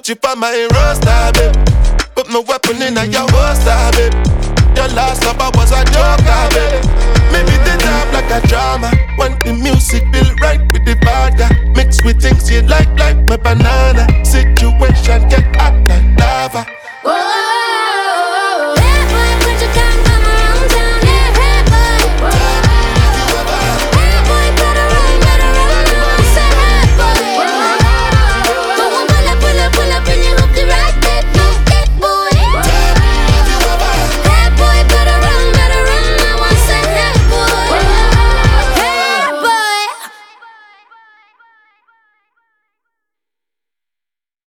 put you on my roster, babe. Put my weapon in your holster, babe. Your last lover was a joker, babe. Maybe the top like a drama. When the music feel right with the vodka, mixed with things you like my banana. Situation get hot